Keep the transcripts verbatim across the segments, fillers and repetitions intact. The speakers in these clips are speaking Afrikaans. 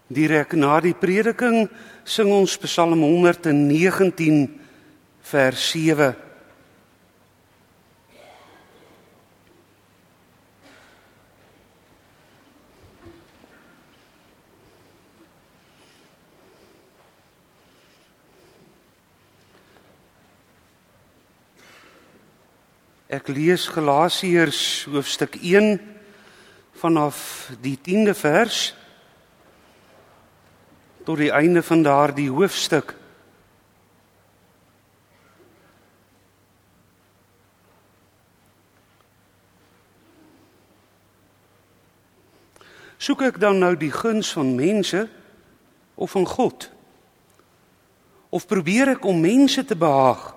Direk na die prediking sing ons Psalm honderdnegentien vers sewe. Ek lees Galasiërs hoofstuk een vanaf die tiende vers tot die einde van daardie hoofstuk. Soek ek dan nou die guns van mense of van God? Of probeer ek om mense te behaag?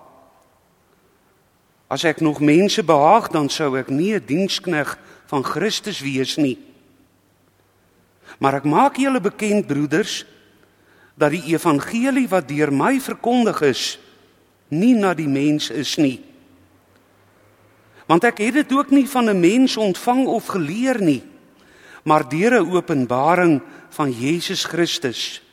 As ek nog mense behaag, dan sou ek nie 'n dienskneg van Christus wees nie. Maar ek maak julle bekend, broeders, dat die evangelie wat deur my verkondig is, nie na die mens is nie. Want ek het dit ook nie van 'n mens ontvang of geleer nie, maar deur 'n openbaring van Jesus Christus.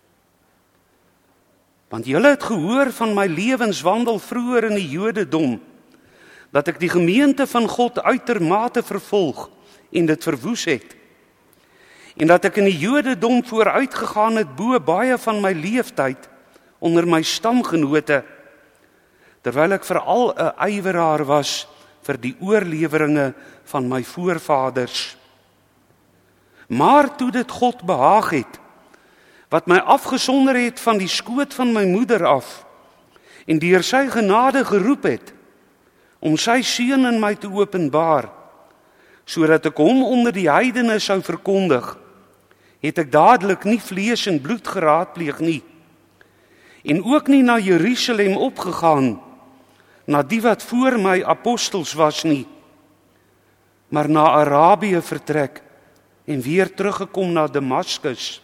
Want julle het gehoor van my lewenswandel vroeër in die Jodendom, dat ek die gemeente van God uitermate vervolg en dit verwoes het. En dat ek in die Jodendom vooruitgegaan het bo baie van my leeftyd onder my stamgenote, terwyl ek veral 'n ywerhaar was vir die oorleweringe van my voorvaders. Maar toe dit God behaag het, wat my afgesonder het van die skoot van my moeder af, en deur sy genade geroep het, om sy seun in my te openbaar, sodat ek hom onder die heidene sou verkondig, het ek dadelik nie vlees en bloed geraadpleeg nie, en ook nie na Jerusalem opgegaan, na die wat voor my apostels was nie, maar na Arabië vertrek, en weer teruggekom na Damaskus.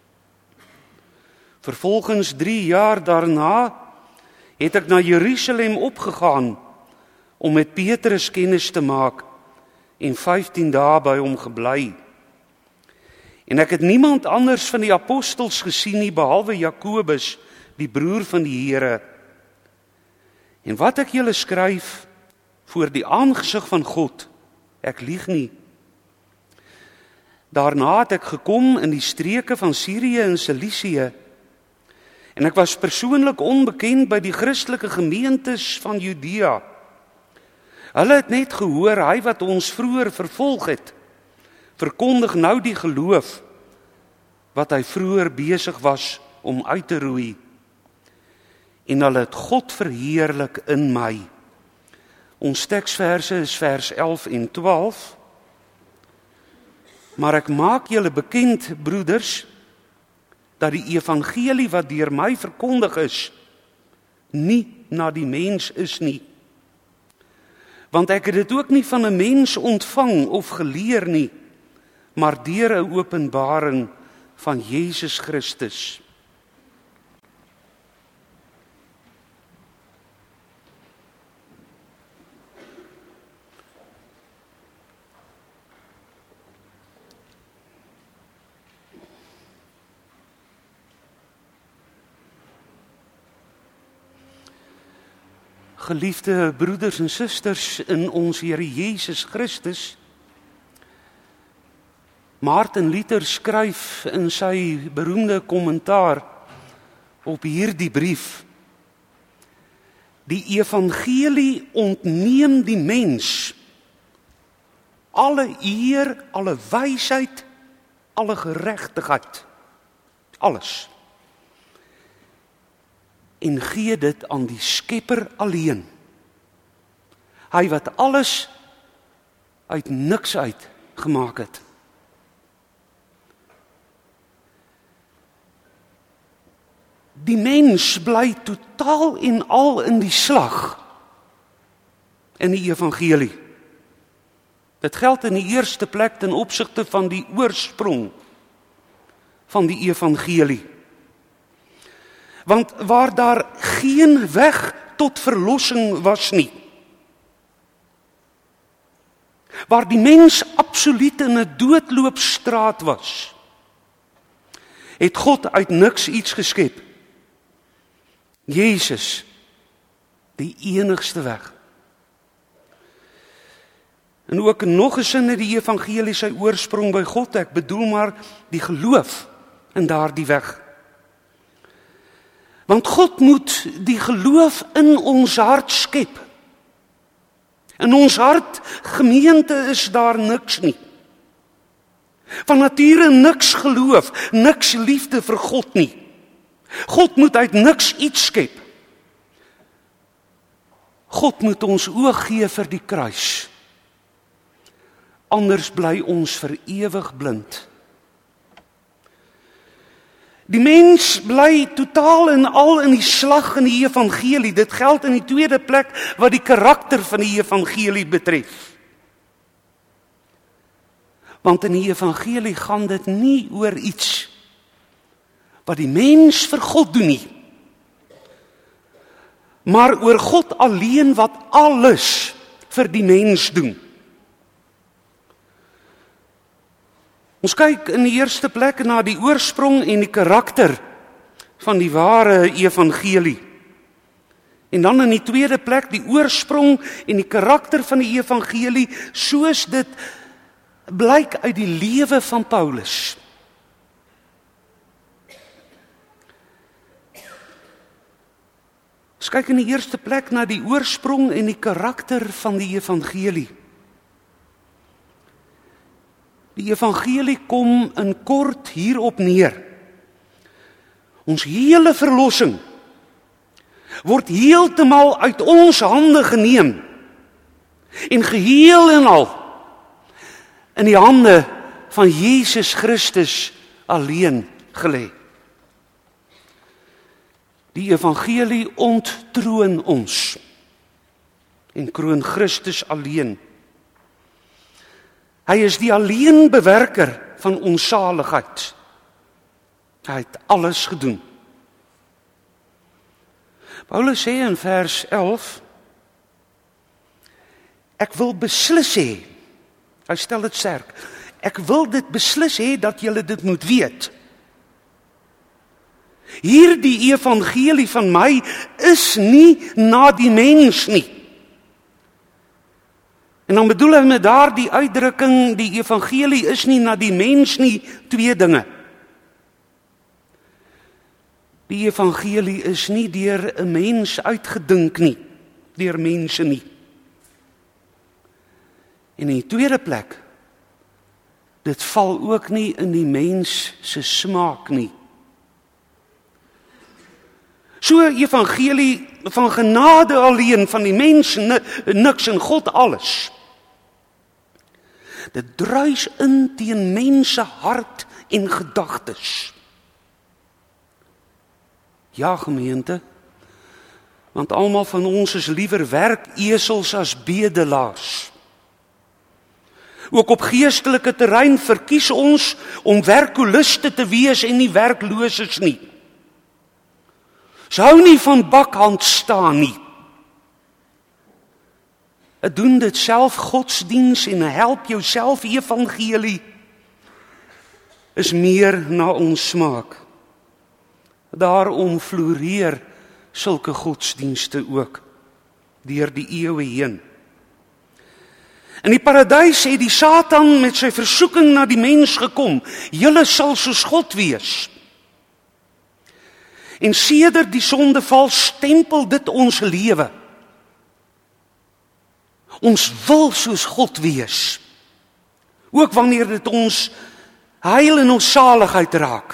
Vervolgens drie jaar daarna, het ek na Jerusalem opgegaan, om met Petrus kennis te maak, en vyftien dae by hom gebly. En ek het niemand anders van die apostels gesien nie, behalwe Jakobus, die broer van die Here. En wat ek julle skryf, voor die aangesig van God, ek lieg nie. Daarna het ek gekom in die streke van Sirië en Cilicië, en ek was persoonlik onbekend by die Christelike gemeentes van Judea. Hulle het net gehoor, hy wat ons vroeër vervolg het, verkondig nou die geloof, wat hy vroeër besig was om uit te roei. En hulle het God verheerlik in my. Ons teksverse is vers elf en twaalf. Maar ek maak julle bekend, broeders, dat die evangelie wat deur my verkondig is, nie na die mens is nie. Want ek het dit ook nie van 'n mens ontvang of geleer nie, maar deur 'n openbaring van Jesus Christus. Geliefde broeders en susters in ons Here Jesus Christus, Martin Luther skryf in sy beroemde kommentaar op hierdie brief: die evangelie ontneem die mens alle eer, alle wysheid, alle geregtigheid, alles, en gee dit aan die Skepper alleen. Hy wat alles uit niks uit gemaak het. Die mens bly totaal en al in die slag in die evangelie. Dit geld in die eerste plek ten opsigte van die oorsprong van die evangelie. Want waar daar geen weg tot verlossing was nie, waar die mens absoluut in 'n doodloopstraat was, het God uit niks iets geskep. Jesus, die enigste weg. En ook nog 'n sin in die evangelie sy oorsprong by God, ek bedoel maar die geloof in daardie weg. Want God moet die geloof in ons hart skep. In ons hart, gemeente, is daar niks nie. Van nature niks geloof, niks liefde vir God nie. God moet uit niks iets skep. God moet ons oog gee vir die kruis. Anders bly ons vir ewig blind. Die mens bly totaal en al in die slag in die evangelie. Dit geld in die tweede plek wat die karakter van die evangelie betref. Want in die evangelie gaan dit nie oor iets wat die mens vir God doen nie, maar oor God alleen wat alles vir die mens doen. Ons kyk in die eerste plek na die oorsprong en die karakter van die ware evangelie. En dan in die tweede plek die oorsprong en die karakter van die evangelie soos dit blyk uit die lewe van Paulus. Ons kyk in die eerste plek na die oorsprong en die karakter van die evangelie. Die evangelie kom in kort hierop neer. Ons hele verlossing word heeltemal uit ons hande geneem en geheel en al in die hande van Jesus Christus alleen gelê. Die evangelie onttroon ons en kroon Christus alleen. Hy is die alleen bewerker van ons saligheid. Hy het alles gedoen. Paulus sê in vers elf, ek wil beslis hê, hy stel dit sterk, ek wil dit beslis hê dat julle dit moet weet. Hierdie evangelie van my is nie na die mens nie. En dan bedoel hy met daardie uitdrukking, die evangelie is nie na die mens nie, twee dinge. Die evangelie is nie deur 'n mens uitgedink nie, deur mense nie. En in die tweede plek, dit val ook nie in die mens se smaak nie. So evangelie van genade alleen, van die mens niks en God alles. Dit druis in teen mense hart en gedagtes. Ja, gemeente, want almal van ons is liewer werkesels as bedelaars. Ook op geestelike terrein verkies ons om werkuliste te wees en nie werklooses nie. Ons hou nie van bakhand staan nie. Het doen dit self godsdiens en help jouself evangelie is meer na ons smaak. Daarom floreer sulke godsdienste ook deur die eeue heen. In die paradys het die Satan met sy versoeking na die mens gekom. Julle sal soos God wees. En sedert die sondeval stempel dit ons lewe. Ons wil soos God wees. Ook wanneer dit ons heil en ons saligheid raak.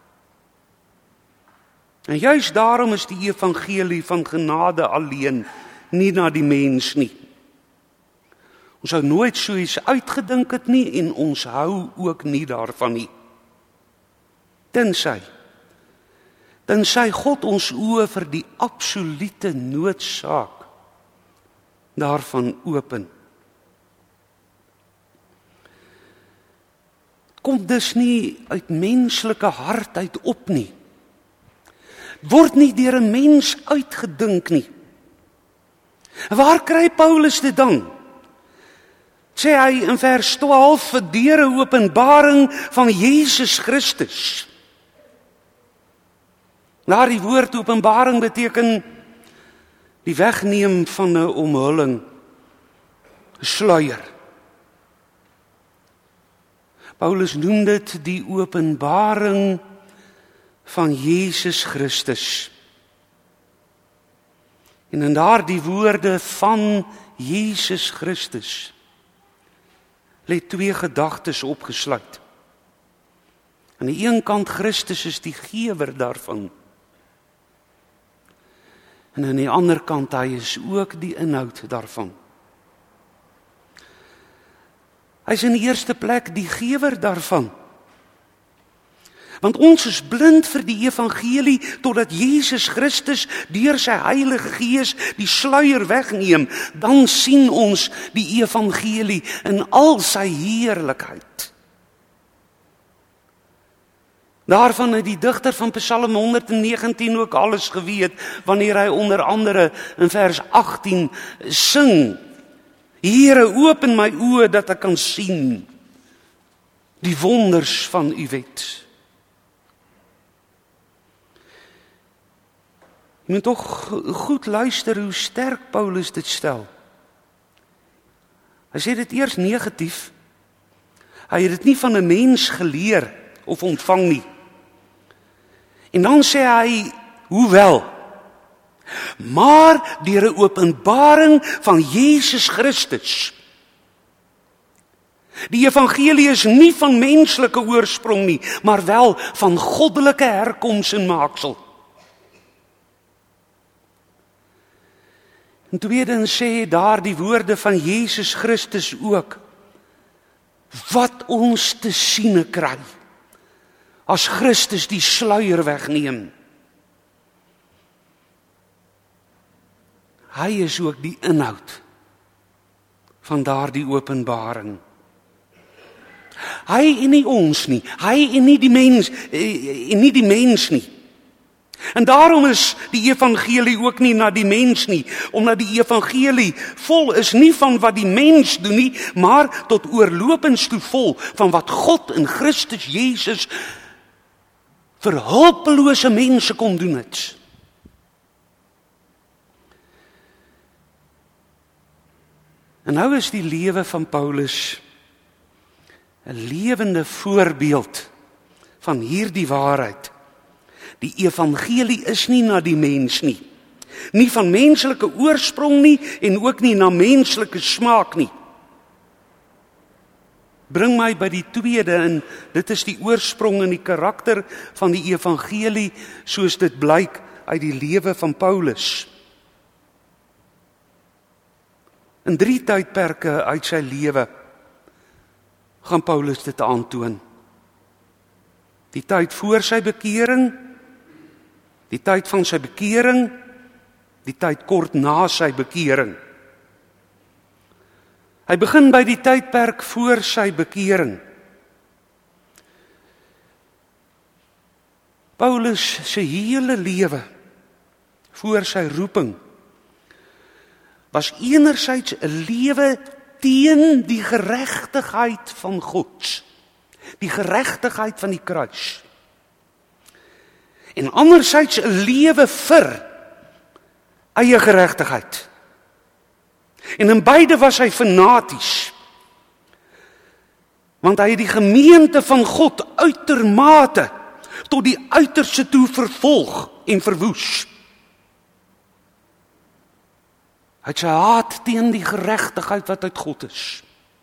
En juist daarom is die evangelie van genade alleen nie na die mens nie. Ons sou nooit so iets uitgedink het nie en ons hou ook nie daarvan nie. Tensy, tensy God ons oë vir die absolute noodsaak daarvan open. Kom dus nie uit menslike hart uit op nie. Word nie deur 'n mens uitgedink nie. Waar kry Paulus dit dan? Sê hy in vers twaalf, deur 'n openbaring van Jesus Christus. Nou, die woord openbaring beteken die wegneem van 'n omhulling, 'n sluier. Paulus noem dit die openbaring van Jesus Christus. En in daardie woorde van Jesus Christus lê twee gedagtes opgesluit. Aan die een kant Christus is die gewer daarvan. En aan die ander kant hy is ook die inhoud daarvan. Hy is in die eerste plek die gewer daarvan. Want ons is blind vir die evangelie totdat Jesus Christus deur sy Heilige Gees die sluier wegneem, dan sien ons die evangelie in al sy heerlikheid. Daarvan het die digter van Psalm honderdnegentien ook alles geweet, wanneer hy onder andere in vers agttien sing: Here, open my oë dat ek kan sien die wonders van u wet. Jy moet toch goed luister hoe sterk Paulus dit stel. Hy sê dit eers negatief. Hy het dit nie van 'n mens geleer of ontvang nie. En dan sê hy, hoewel, maar deur 'n openbaring van Jesus Christus. Die evangelie is nie van menslike oorsprong nie, maar wel van goddelike herkoms en maaksel. En tweedens sê daar die woorde van Jesus Christus ook, wat ons te siene kry, as Christus die sluier wegneem. Hy is ook die inhoud van daardie openbaring. Hy en nie ons nie, hy en nie die mens, en nie die mens nie. En daarom is die evangelie ook nie na die mens nie, omdat die evangelie vol is nie van wat die mens doen nie, maar tot oorlopends toe vol van wat God in Christus Jesus vir hulpelose mense kom doen het. En nou is die lewe van Paulus 'n lewende voorbeeld van hierdie waarheid. Die evangelie is nie na die mens nie. Nie van menslike oorsprong nie en ook nie na menslike smaak nie. Bring my by die tweede en dit is die oorsprong en die karakter van die evangelie soos dit blyk uit die lewe van Paulus. In drie tydperke uit sy lewe gaan Paulus dit aantoon. Die tyd voor sy bekering, die tyd van sy bekering, die tyd kort na sy bekering. Hy begin by die tydperk voor sy bekering. Paulus se hele lewe voor sy roeping was enerzijds 'n lewe teen die geregtigheid van God, die geregtigheid van die kruis. En anderzijds 'n lewe vir eie geregtigheid. En in beide was hy fanaties, want hy het die gemeente van God uitermate tot die uiterste toe vervolg en verwoes. Hy het sy haat teen die geregtigheid wat uit God is.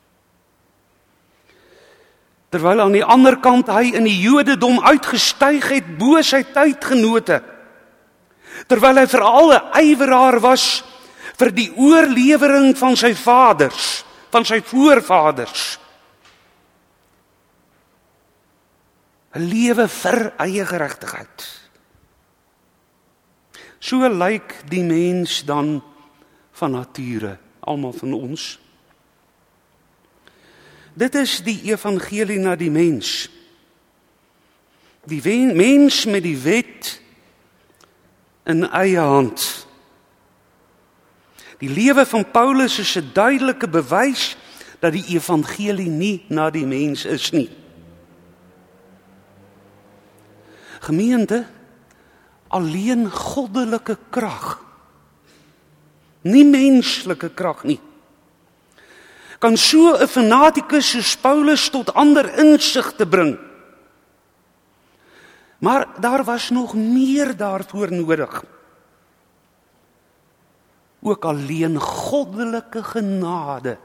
Terwyl aan die ander kant hy in die Jodendom uitgestyg het bo sy tydgenote. Terwyl hy veral 'n ywerhaar was vir die oorlewering van sy vaders, van sy voorvaders. 'n Lewe vir eie geregtigheid. So lyk die mens dan van nature, almal van ons. Dit is die evangelie na die mens. Die mens met die wet in eie hand. Die lewe van Paulus is 'n duidelike bewys dat die evangelie nie na die mens is nie. Gemeente, alleen goddelike krag, nie menslike krag nie, kan so 'n fanatikus soos Paulus tot ander insig te bring. Maar daar was nog meer daarvoor nodig. Ook alleen goddelike genade,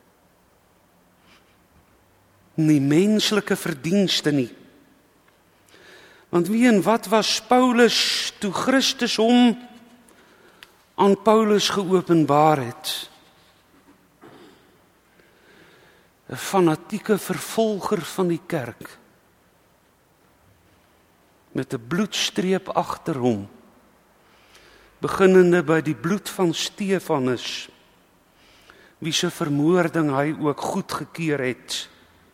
nie menslike verdienste nie. Want wie en wat was Paulus toe Christus hom aan Paulus geopenbaar het? 'n fanatieke vervolger van die kerk, met 'n bloedstreep agter hom, beginnende by die bloed van Stefanus, wie se vermoording hy ook goedgekeur het.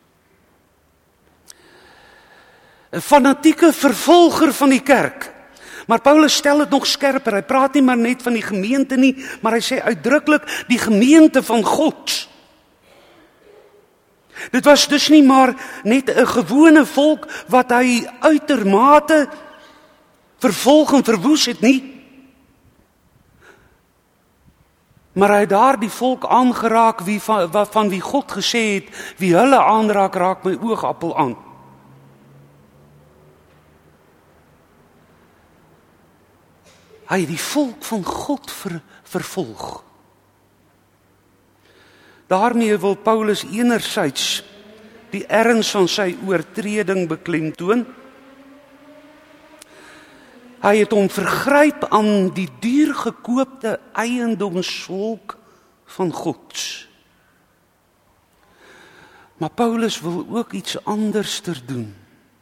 'n fanatieke vervolger van die kerk. Maar Paulus stel dit nog skerper. Hy praat nie maar net van die gemeente nie, maar hy sê uitdruklik die gemeente van God. Dit was dus nie maar net 'n gewone volk wat hy uitermate vervolg en verwoes het nie. Maar hy het daar die volk aangeraak wie van, van wie God gesê het, wie hulle aanraak, raak my oogappel aan. Hy het die volk van God ver, vervolg. Daarmee wil Paulus enerzijds die erns van sy oortreding beklemtoon. Hy het hom vergryp aan die duurgekoopte eiendomsvolk van God. Maar Paulus wil ook iets anderster doen.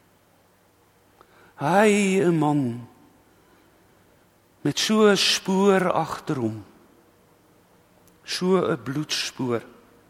Hy, 'n man met so 'n spoor agter hom, so 'n bloedspoor.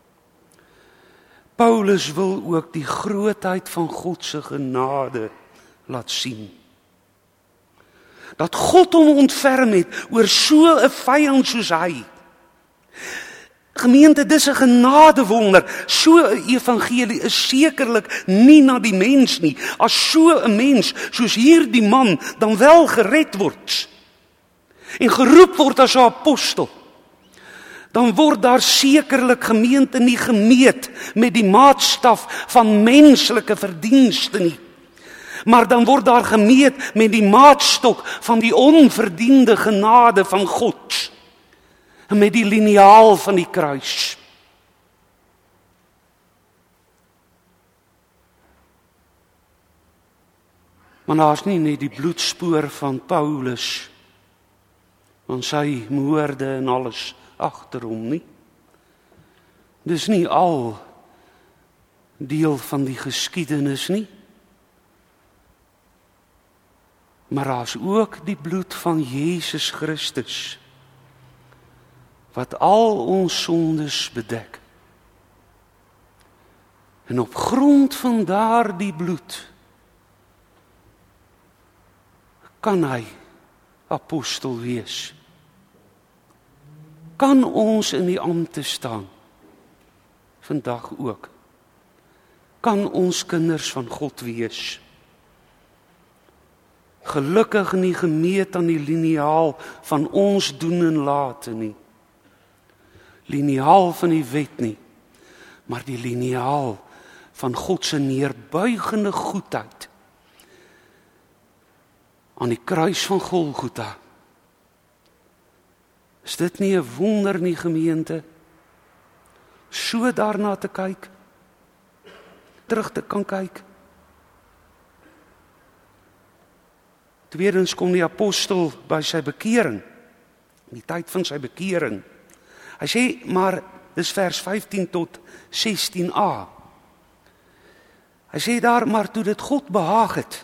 Paulus wil ook die grootheid van God se genade laat sien. Dat God hom ontferm het oor so 'n vyand soos hy. Gemeente, dis 'n genadewonder. So 'n evangelie is sekerlik nie na die mens nie. As so 'n mens soos hierdie man dan wel gered word en geroep word as 'n apostel, dan word daar sekerlik, gemeente, nie gemeet met die maatstaf van menslike verdienste nie, maar dan word daar gemeet met die maatstok van die onverdiende genade van God, en met die liniaal van die kruis. Maar daar is nie net die bloedspoor van Paulus, van sy moorde en alles agter hom nie. Dis nie al deel van die geskiedenis nie. Maar daar is ook die bloed van Jesus Christus, wat al ons sondes bedek. En op grond van daardie bloed kan hy apostel wees. Kan ons in die ampte staan, vandag ook. Kan ons kinders van God wees. Gelukkig nie gemeet aan die liniaal van ons doen en late nie. Liniaal van die wet nie, maar die liniaal van God se neerbuigende goedheid aan die kruis van Golgotha. Is dit nie 'n wonder nie, gemeente? So daarna te kyk, terug te kan kyk. Tweedens kom die apostel by sy bekering, die tyd van sy bekering. Hy sê, maar, dis vers vyftien tot sestien a. Hy sê daar, maar toe dit God behaag het,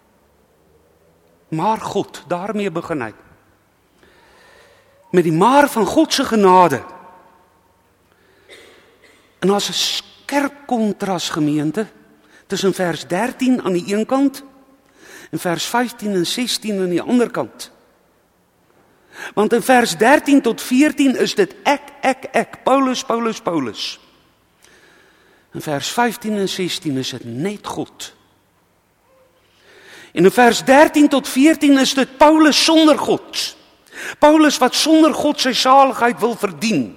maar God, daarmee begin hy, met die maar van God se genade. En as 'n skerp kontras, gemeente, tussen vers dertien aan die een kant, en vers vyftien en sestien aan die ander kant. Want in vers dertien tot veertien is dit ek, ek, ek, Paulus, Paulus, Paulus. In vers vyftien en sestien is dit net God. En in vers dertien tot veertien is dit Paulus sonder God. Paulus wat sonder God sy saligheid wil verdien.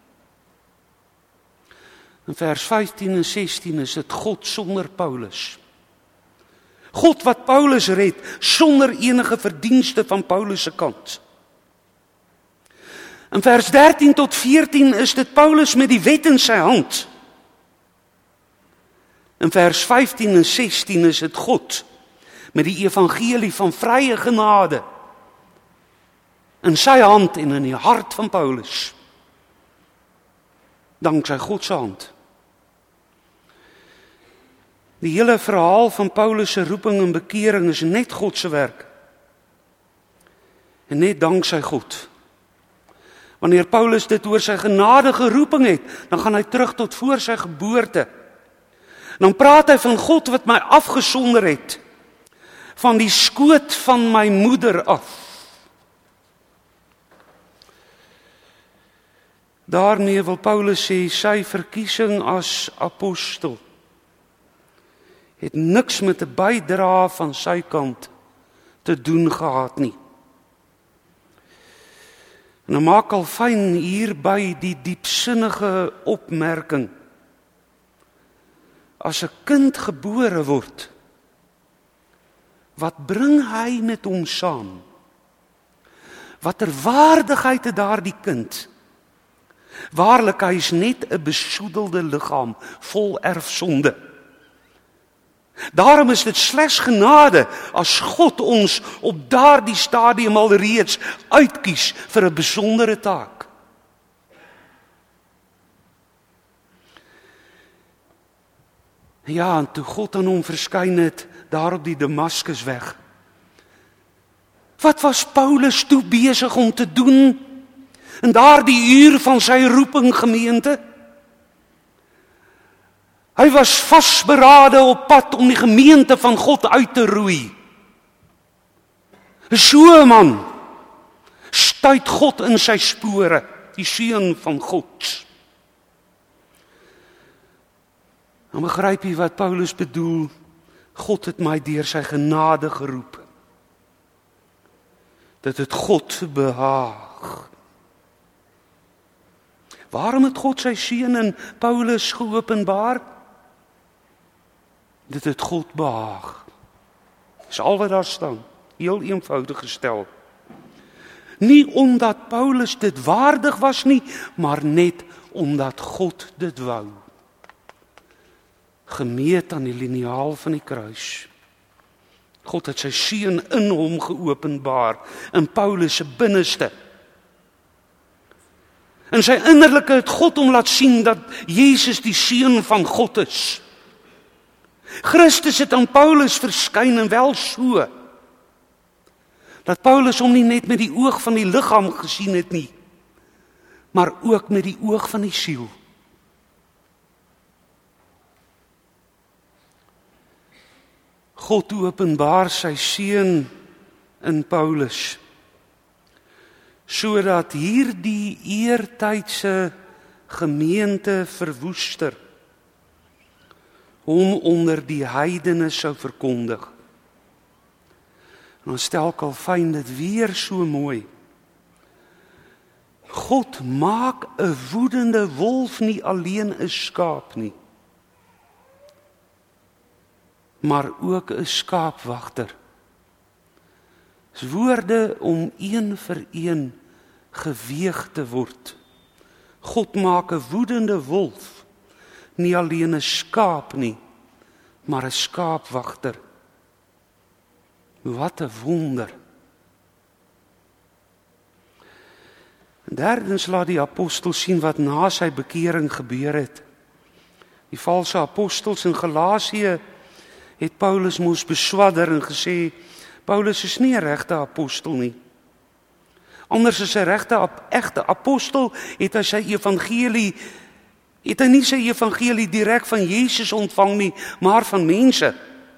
In vers vyftien en sestien is dit God sonder Paulus. God wat Paulus red, sonder enige verdienste van Paulus se kant. In vers dertien tot veertien is dit Paulus met die wet in sy hand. In vers vyftien en sestien is dit God met die evangelie van vrye genade in sy hand en in die hart van Paulus. Danksy God se hand. Die hele verhaal van Paulus se roeping en bekering is net God se werk. En net danksy God. Wanneer Paulus dit oor sy genadige roeping het, dan gaan hy terug tot voor sy geboorte. Dan praat hy van God wat my afgesonder het, van die skoot van my moeder af. Daarmee wil Paulus sê, sy verkiesing as apostel het niks met 'n bydra van sy kant te doen gehad nie. En hy maak al fyn hierby die diepsinnige opmerking. As 'n kind gebore word, wat bring hy met hom saam? Watter waardigheid het daardie kind? Waarlik, hy is net 'n besoedelde liggaam vol erfsonde. Daarom is dit slegs genade as God ons op daardie stadium al reeds uitkies vir 'n besondere taak. Ja, en toe God aan hom verskyn het, daar op die Damaskusweg. Wat was Paulus toe besig om te doen in daardie uur van sy roeping, gemeente? Hy was vasberade op pad om die gemeente van God uit te roei. So 'n man stuit God in sy spore, die seun van God. Nou begryp jy wat Paulus bedoel, God het my deur sy genade geroep. Dit het God behaag. Waarom het God sy seun in Paulus geopenbaar? Dit het God behaag. Dis al wat daar staan, heel eenvoudig gestel. Nie omdat Paulus dit waardig was nie, maar net omdat God dit wou. Gemeet aan die liniaal van die kruis. God het sy seun in hom geopenbaar, in Paulus se binneste. In sy innerlike het God hom laat sien dat Jesus die seun van God is. Christus het aan Paulus verskyn en wel so, dat Paulus hom nie net met die oog van die liggaam gesien het nie, maar ook met die oog van die siel. God openbaar sy seun in Paulus, sodat hierdie eertydse gemeente verwoester hom onder die heidene sou verkondig. En ons stel Calvin dit weer so mooi. God maak 'n woedende wolf nie alleen 'n skaap nie, maar ook 'n skaapwagter. Dis woorde om een vir een geweeg te word. God maak 'n woedende wolf nie alleen 'n skaap nie, maar 'n skaapwagter. Wat 'n wonder. Derdens laat die apostel sien wat na sy bekering gebeur het. Die valse apostels in Galasië het Paulus moes beswadder en gesê, Paulus is nie 'n regte apostel nie. Anders as 'n regte egte apostel het hy sy evangelie het hy nie sy evangelie direk van Jesus ontvang nie, maar van mense.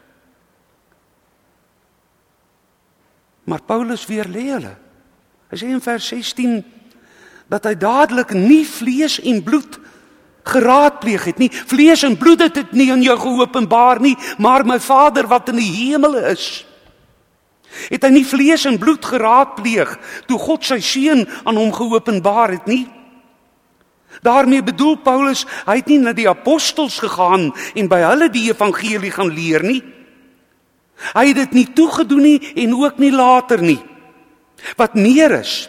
Maar Paulus weerlê hulle. Hy sê in vers sestien dat hy dadelik nie vlees en bloed geraadpleeg het nie. Vlees en bloed het dit nie aan jou geopenbaar nie, maar my Vader wat in die hemele is. Het hy nie vlees en bloed geraadpleeg toe God sy seun aan hom geopenbaar het nie? Daarmee bedoel Paulus, hy het nie na die apostels gegaan en by hulle die evangelie gaan leer nie. Hy het dit nie toegedoen nie en ook nie later nie. Wat meer is,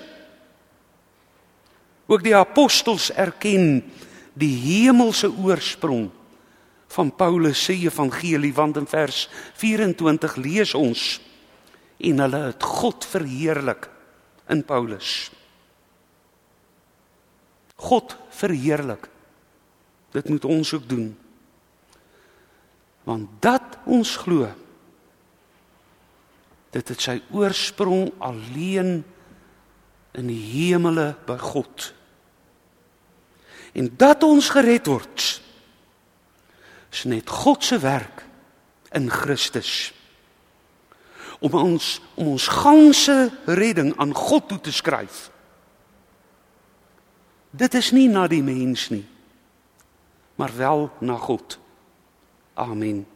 ook die apostels erken die hemelse oorsprong van Paulus se evangelie, want in vers vyf-en-twintig lees ons, en hulle het God verheerlik in Paulus. God verheerlik. Dit moet ons ook doen. Want dat ons glo, dit het sy oorsprong alleen in die hemele by God. En dat ons gered word, is net God se werk in Christus. Om ons, om ons ganse redding aan God toe te skryf. Dit is nie na die mens nie, maar wel na God. Amen.